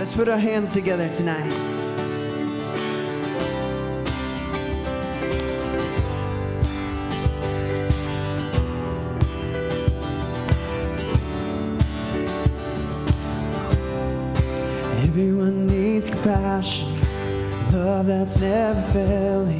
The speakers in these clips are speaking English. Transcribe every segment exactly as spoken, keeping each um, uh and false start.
Let's put our hands together tonight. Everyone needs compassion, love that's never failing.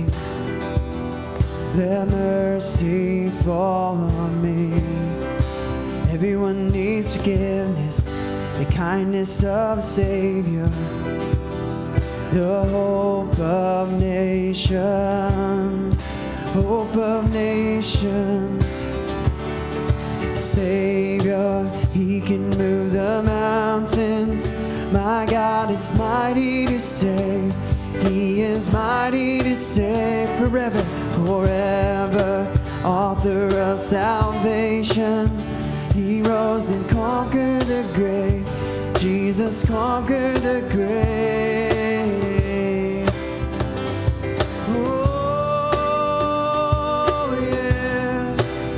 Let mercy fall on me. Everyone needs forgiveness, the kindness of a Savior, the hope of nations, hope of nations. Savior, He can move the mountains. My God is mighty to save. He is mighty to save forever, forever. Author of salvation. He rose and conquered the grave. Jesus conquered the grave. Oh, yeah.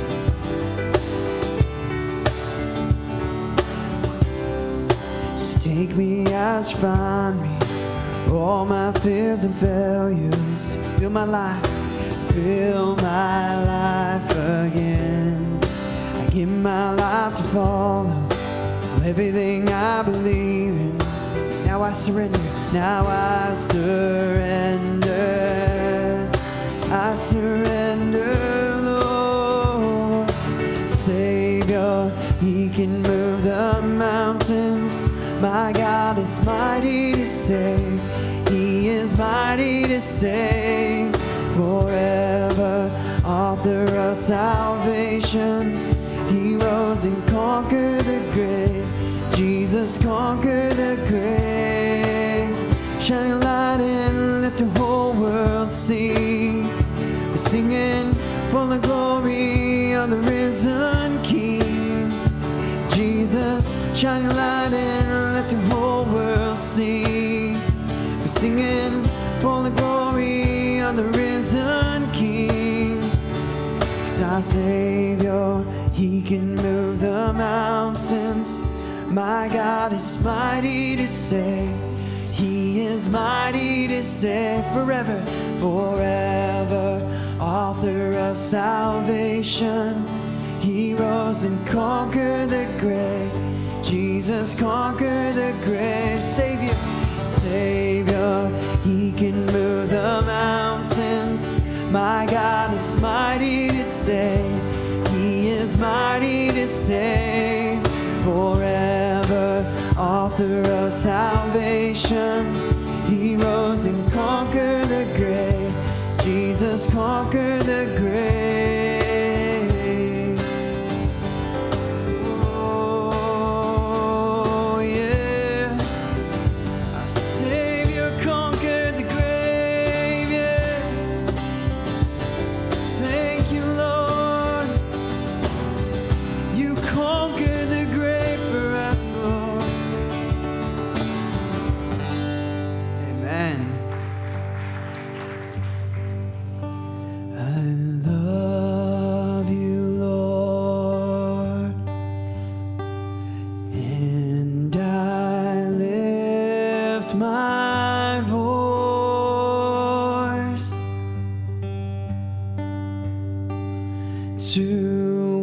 So take me as you find me. All my fears and failures. Fill my life, fill my life again. I give my life to follow everything I believe in. Now I surrender, now I surrender. I surrender, Lord. Savior, He can move the mountains. My God is mighty to save. He is mighty to save forever. Author of salvation. He rose and conquered the grave. Jesus conquered the grave. Shine your light and let the whole world see. We're singing for the glory of the risen King. Jesus, shine your light and let the whole world see. We're singing for the glory of the risen King. 'Cause our Savior, He can move the mountains. My God is mighty to save. He is mighty to save forever, forever. Author of salvation. He rose and conquered the grave. Jesus conquered the grave. Savior, Savior, He can move the mountains. My God is mighty to save. He is mighty to save forever. Author of salvation. He rose and conquered the grave. Jesus conquered the grave. To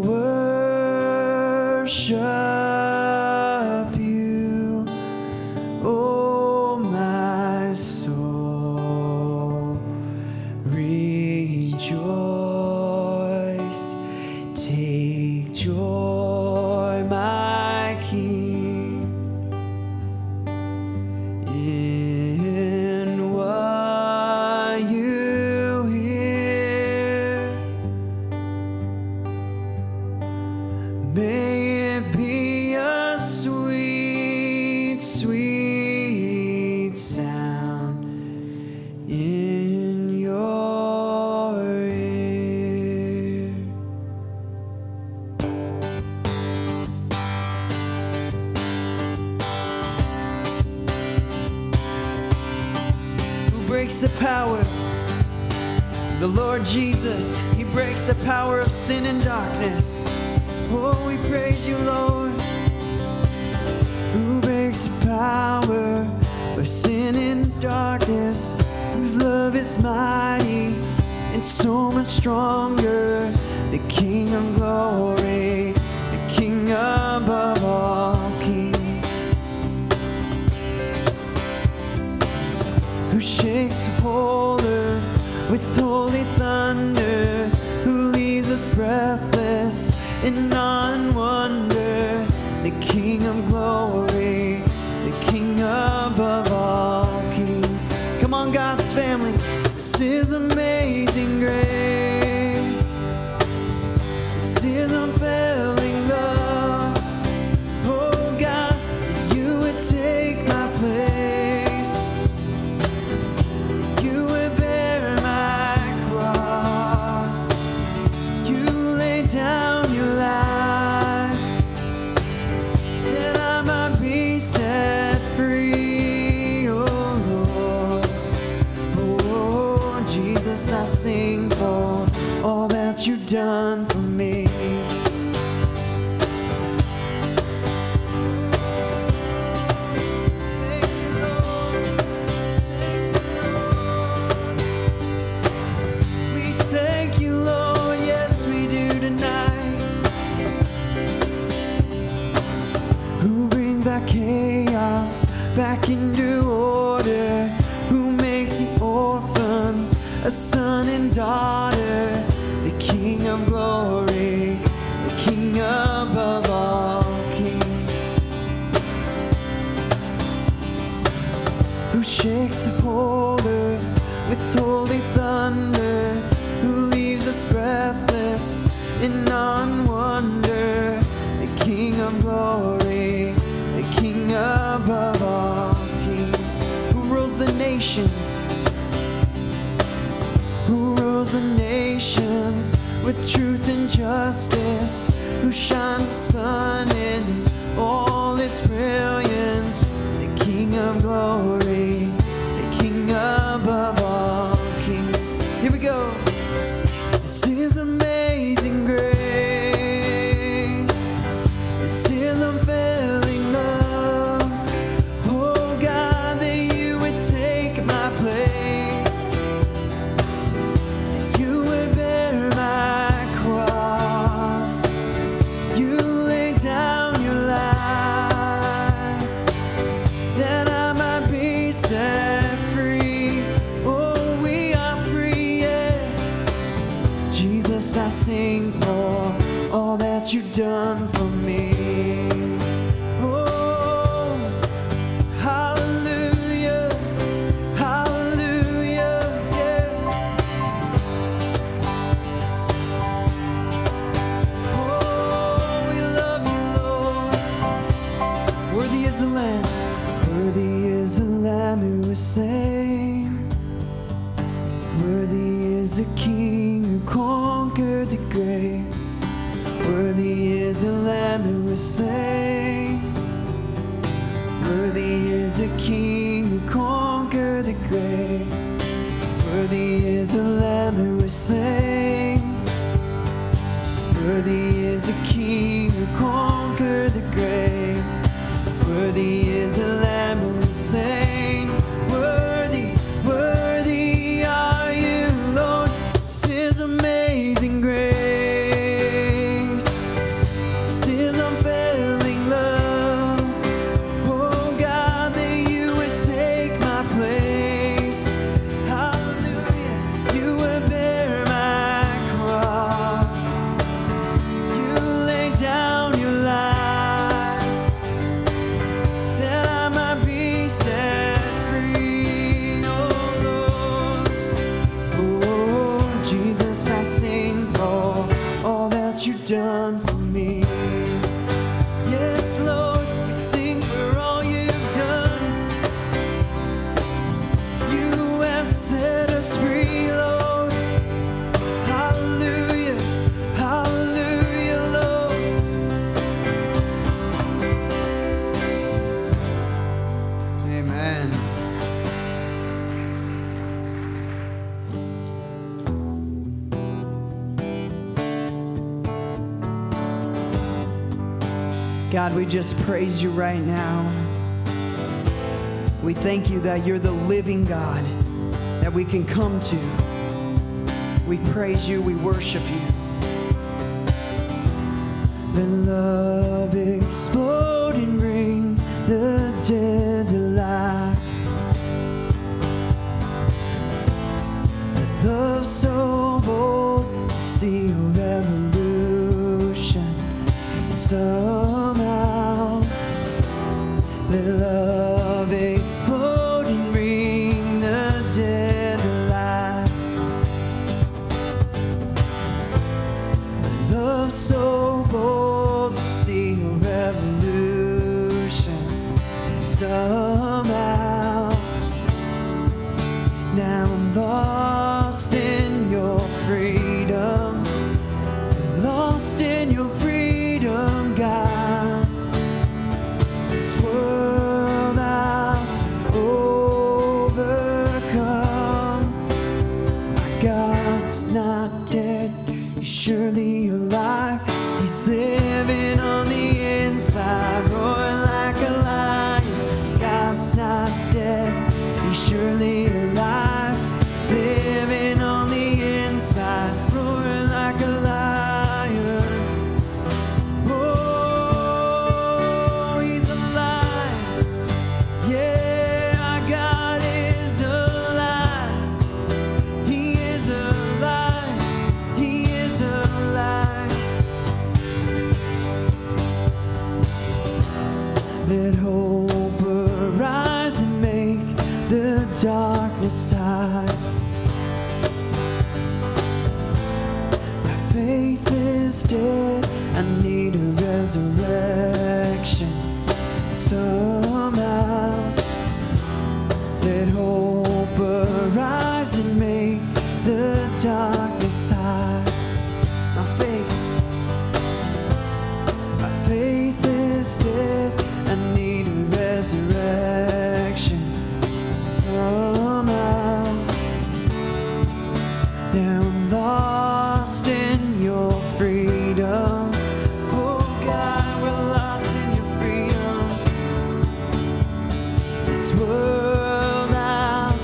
worship you, oh my soul, rejoice, take joy, my King, in what you hear. May it be a sweet, sweet sound in your ear. Who breaks the power? The Lord Jesus. He breaks the power of sin and darkness. Oh, we praise you, Lord. Who breaks the power for sin and darkness, whose love is mighty and so much stronger. The King of glory, the King above all kings, who shakes the whole earth with holy thunder, who leaves us breathless in awe and wonder. The King of glory, the King above all kings. Come on, God's family, this is amazing grace. This is unfailing love. Oh God, that you would take my place, that you would bear my cross, you laid down your life, that I might be set free. Oh Lord, oh Jesus, I sing for all that you've done for me. Thank you, Lord. Thank you, Lord. We thank you, Lord. Yes, we do tonight. Who brings our chaos back into order? Who makes the orphan a son and daughter? The King of glory, the King above all kings, who shakes the whole earth with holy thunder, who leaves us breathless in awe and wonder. The King of glory, the King above all kings, who rules the nations, who rules the nations with truth and justice, who shines the sun in all its brilliance. The King of glory, the King above all kings. Here we go. This is amazing grace. This is unfailing love. Oh God, that you would take my place, you would bear my cross, you laid down your life, that I might be set free. Oh, we are free, yeah. Jesus, I sing for all that you've done for me. Oh, hallelujah, hallelujah, yeah. Oh, we love you, Lord. Worthy is the Lamb, worthy is the Lamb who was slain. Worthy is the King who conquered the grave. Worthy is the Lamb who was slain. Worthy is the King who conquered the grave. Worthy is the Lamb who was slain. Worthy is the King who conquered the grave. Worthy is the Lamb who was slain. Worthy, worthy are you, Lord. This is amazing grace. This is unfailing love. Oh God, that you would take my place. Hallelujah. You would bear my cross. You laid down your life, that I might be set free. Oh Lord, oh Jesus, I sing for all that you've done for me. Yes, Lord, we sing for all you've done. You have set us free, Lord. Hallelujah, hallelujah, Lord. Amen. God, we just praise you right now. We thank you that you're the living God that we can come to. We praise you, we worship you. Let love explode and bring the dead to life. Let love so bold to see a revolution somehow. Let love explode and bring the dead to life. Let love so bold to see a revolution somehow. Now I'm lost in your freedom, lost in your freedom, God. This world I've overcome. My God's not dead, He's surely alive. He's living on the inside, roaring like a lion. God's not dead, He's surely alive. Living on the inside, roaring like a lion. Oh, He's alive. Yeah, our God is alive. He is alive. He is alive. Let hope arise and make the darkness hide. My faith is dead, I need a resurrection somehow. Let hope arise and make the darkness hide. My faith, my faith is dead, I need a resurrection somehow. Now I'm lost in your freedom. Oh God, we're lost in your freedom. This world I've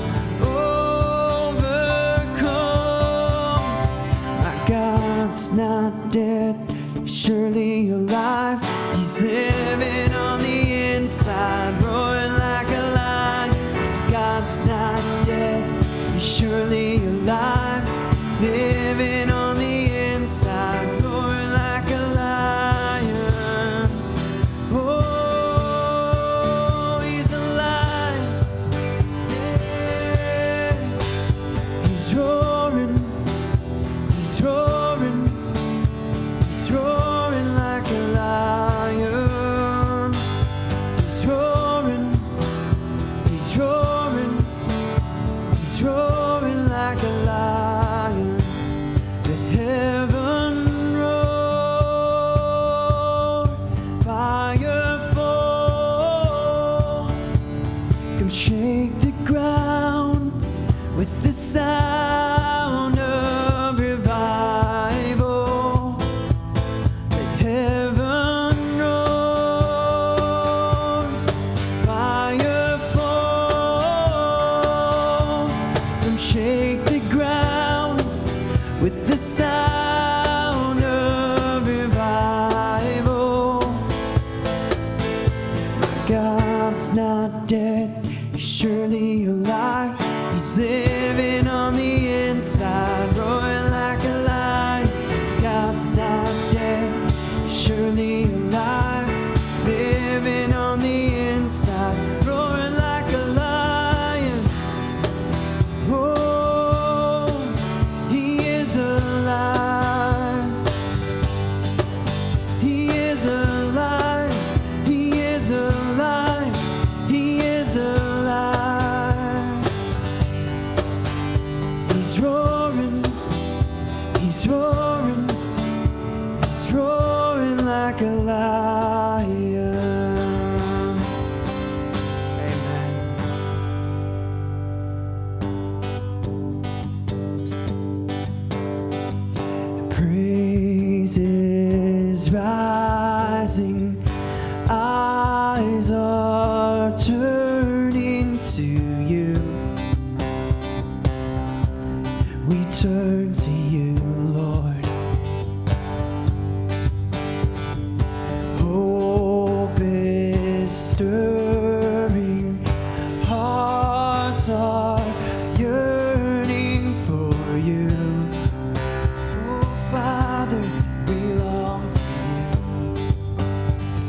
overcome. My God's not dead, He's surely alive. He's living on the inside, roaring like a lion. God's not dead, He's surely alive. Living on the inside, roaring like a lion. Oh, He's alive. Yeah. He's roaring, He's roaring, He's roaring like a lion. He's roaring, He's roaring, He's roaring like a lion. Let heaven roar, fire fall. Come shake the ground with the sound of revival. Let heaven roar, fire fall. Come shake the ground with the sound of revival. My God's not dead, He's surely alive. He's living on the inside, roaring like a lion. God's not dead, He's surely alive. Living on the inside, roaring like a lion. Oh, He is alive. He is alive. He is alive. He is alive. He's roaring. He's roaring. He's roaring like a lion. Amen. Praises rising, eyes are turning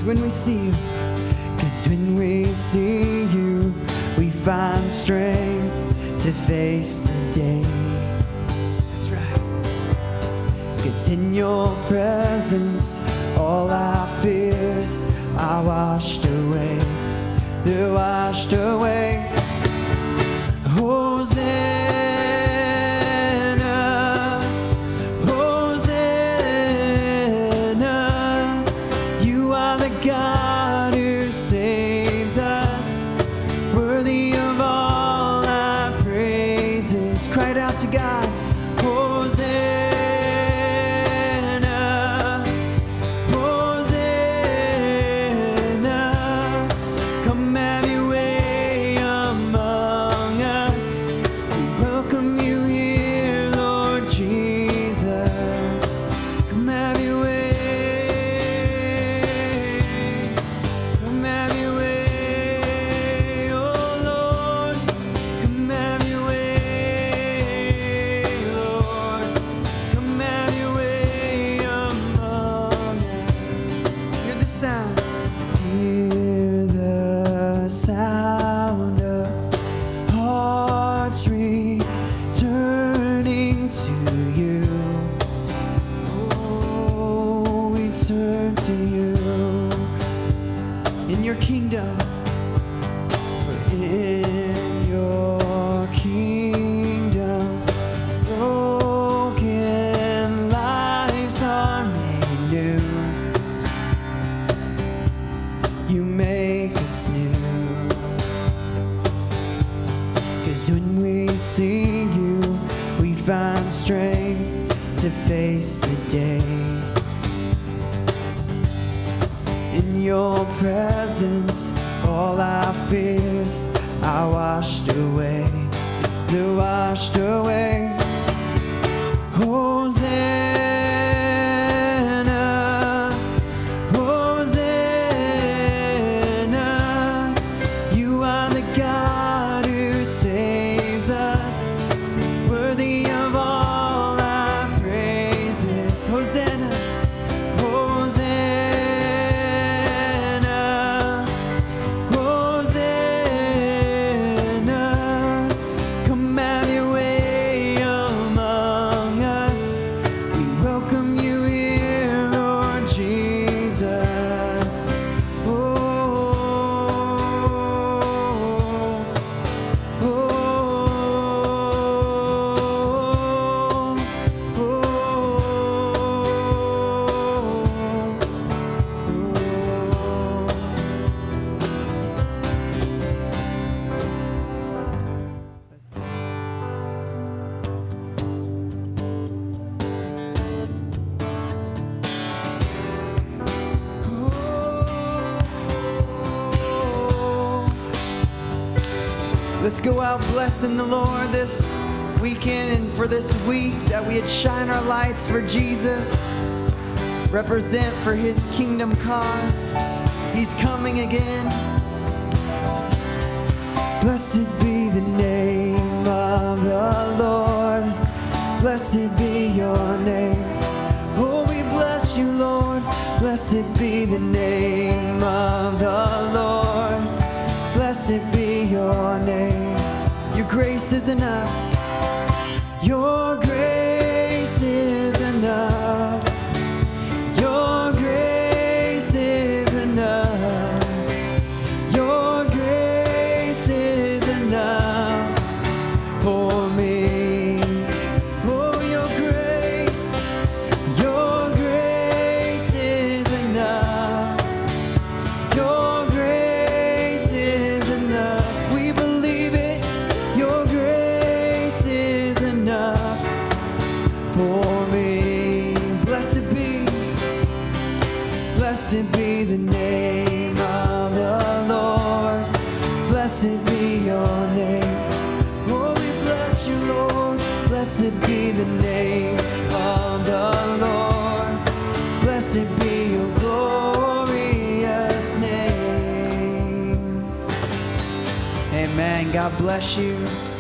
when we see you, 'cause when we see you, we find strength to face the day. That's right. 'Cause in your presence, all our fears are washed away. They're washed away. Hosanna, Hosanna, you are the God who saves us, worthy of all our praises. Cried out to God, Hosanna. Let's go out blessing the Lord this weekend and for this week, that we'd shine our lights for Jesus, represent for his kingdom cause. He's coming again. Blessed be the name of the Lord. Blessed be your name. Oh, we bless you, Lord. Blessed be the name of the Lord. Blessed be your name. Your grace is enough. Your grace is enough. Your grace is enough. Your grace is enough for me. Oh, your grace, your grace is enough. Your grace is enough. We believe it. Your grace is enough for me. Blessed be, blessed be the name of the Lord. Blessed be your name. Oh, we bless you, Lord. Blessed be the name of the Lord. Blessed be your glorious name. Amen. God bless you.